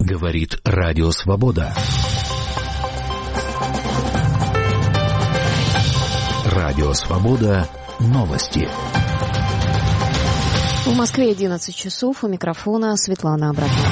Говорит Радио Свобода. Радио Свобода. Новости. В Москве 11 часов. У микрофона Светлана Абракова.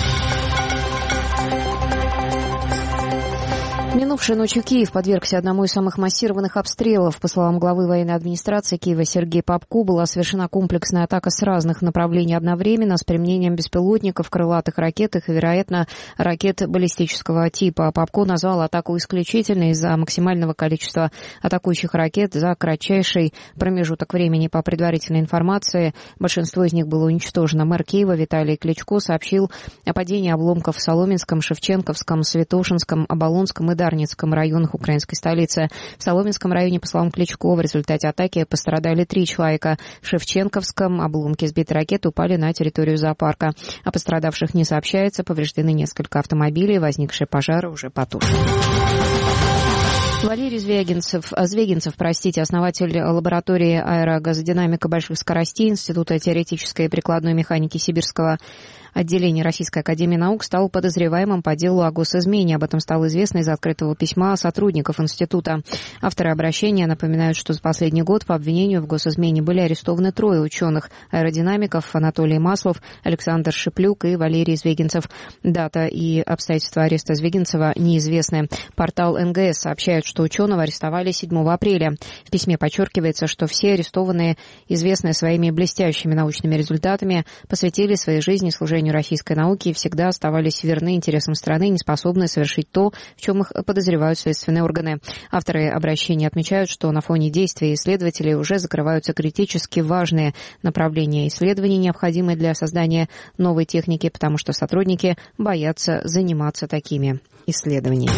Минувшей ночью Киев подвергся одному из самых массированных обстрелов. По словам главы военной администрации Киева Сергея Попко, была совершена комплексная атака с разных направлений одновременно с применением беспилотников, крылатых ракет и, вероятно, ракет баллистического типа. Попко назвал атаку исключительной из-за максимального количества атакующих ракет за кратчайший промежуток времени. По предварительной информации, большинство из них было уничтожено. Мэр Киева Виталий Кличко сообщил о падении обломков в Соломенском, Шевченковском, Святошинском, Оболонском и Дарницком районах украинской столицы. В Соломенском районе, по словам Кличко, в результате атаки пострадали 3 человека. В Шевченковском обломки сбитой ракеты упали на территорию зоопарка. О пострадавших не сообщается. Повреждены несколько автомобилей. Возникшие пожары уже потушены. Валерий Звегинцев, основатель лаборатории аэрогазодинамика больших скоростей Института теоретической и прикладной механики Сибирского отделения Российской академии наук, стал подозреваемым по делу о госизмене. Об этом стало известно из открытого письма сотрудников института. Авторы обращения напоминают, что за последний год по обвинению в госизмене были арестованы 3 ученых-аэродинамиков: Анатолий Маслов, Александр Шиплюк и Валерий Звегинцев. Дата и обстоятельства ареста Звегинцева неизвестны. Портал НГС сообщает, что ученого арестовали 7 апреля. В письме подчеркивается, что все арестованные, известные своими блестящими научными результатами, посвятили своей жизни служению российской науки и всегда оставались верны интересам страны, не способны совершить то, в чем их подозревают следственные органы. Авторы обращения отмечают, что на фоне действий исследователей уже закрываются критически важные направления исследований, необходимые для создания новой техники, потому что сотрудники боятся заниматься такими исследованиями.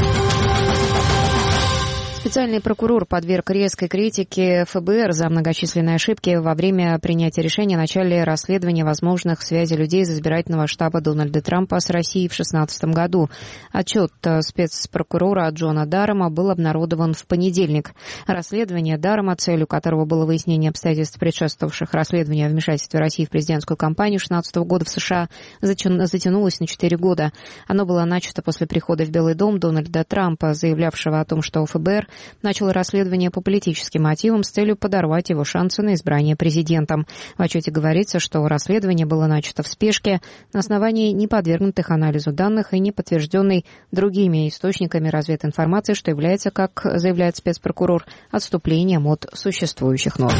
Специальный прокурор подверг резкой критике ФБР за многочисленные ошибки во время принятия решения о начале расследования возможных связей людей из избирательного штаба Дональда Трампа с Россией в 2016 году. Отчет спецпрокурора Джона Дарама был обнародован в понедельник. Расследование Дарама, целью которого было выяснение обстоятельств, предшествовавших расследованию о вмешательстве России в президентскую кампанию 2016 года в США, затянулось на 4 года. Оно было начато после прихода в Белый дом Дональда Трампа, заявлявшего о том, что ФБР начал расследование по политическим мотивам с целью подорвать его шансы на избрание президентом. В отчете говорится, что расследование было начато в спешке на основании не подвергнутых анализу данных и не подтвержденной другими источниками развединформации, что является, как заявляет спецпрокурор, отступлением от существующих норм.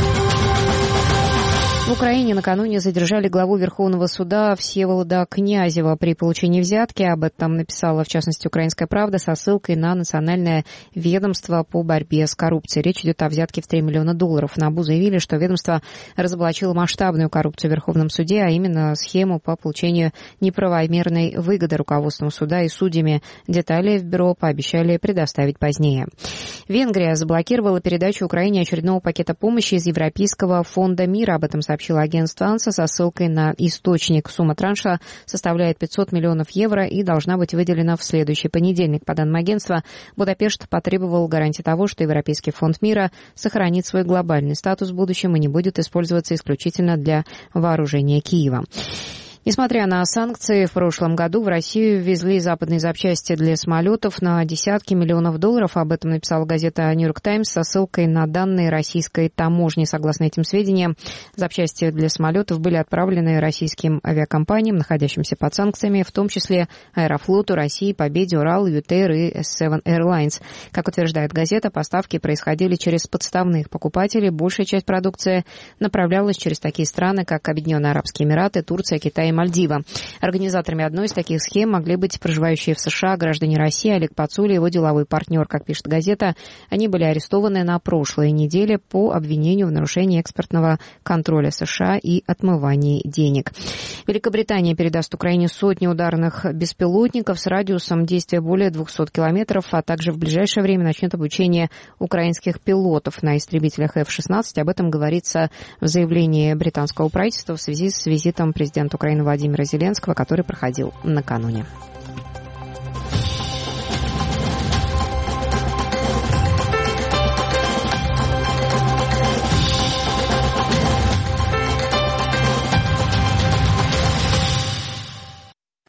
В Украине накануне задержали главу Верховного суда Всеволода Князева при получении взятки. Об этом написала, в частности, «Украинская правда» со ссылкой на Национальное ведомство по борьбе с коррупцией. Речь идет о взятке в $3 миллиона. НАБУ заявили, что ведомство разоблачило масштабную коррупцию в Верховном суде, а именно схему по получению неправомерной выгоды руководством суда и судьями. Детали в бюро пообещали предоставить позднее. Венгрия заблокировала передачу Украине очередного пакета помощи из Европейского фонда мира. Об этом сообщило агентство АНСА со ссылкой на источник. Сумма транша составляет 500 миллионов евро и должна быть выделена в следующий понедельник. По данным агентства, Будапешт потребовал гарантии того, что Европейский фонд мира сохранит свой глобальный статус в будущем и не будет использоваться исключительно для вооружения Киева. Несмотря на санкции, в прошлом году в Россию ввезли западные запчасти для самолетов на десятки миллионов долларов. Об этом написала газета «Нью-Йорк Таймс» со ссылкой на данные российской таможни. Согласно этим сведениям, запчасти для самолетов были отправлены российским авиакомпаниям, находящимся под санкциями, в том числе Аэрофлоту России, Победе, Урал, ЮТР и S7 Airlines. Как утверждает газета, поставки происходили через подставных покупателей. Большая часть продукции направлялась через такие страны, как Объединенные Арабские Эмираты, Турция, Китай и Мальдивы. Организаторами одной из таких схем могли быть проживающие в США граждане России. Олег Пацули и его деловой партнер, как пишет газета. Они были арестованы на прошлой неделе по обвинению в нарушении экспортного контроля США и отмывании денег. Великобритания передаст Украине сотни ударных беспилотников с радиусом действия более 200 километров, а также в ближайшее время начнет обучение украинских пилотов на истребителях F-16. Об этом говорится в заявлении британского правительства в связи с визитом президента Украины Владимира Зеленского, который проходил накануне.